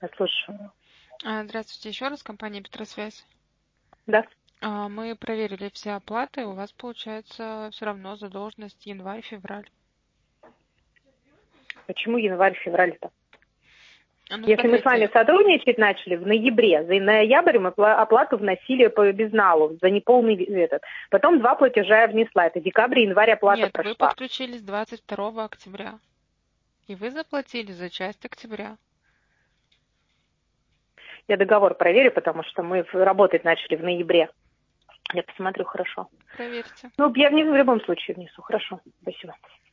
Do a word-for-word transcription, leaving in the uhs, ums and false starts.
Я слушаю. А, Здравствуйте еще раз, компания Петросвязь. Да. А, Мы проверили все оплаты, у вас получается все равно задолженность январь-февраль. Почему январь-февраль-то? Ну, Если мы с вами смотрите, сотрудничать начали в ноябре, за ноябрь мы пла- оплату вносили по безналу, за неполный ви- этот. Потом два платежа я внесла. Это декабрь и январь оплата нет, вы прошла. подключились двадцать второго октября, и вы заплатили за часть октября. Я договор проверю, потому что мы в- работать начали в ноябре. Я посмотрю, хорошо. Проверьте. Ну, я в, в любом случае внесу. Хорошо. Спасибо.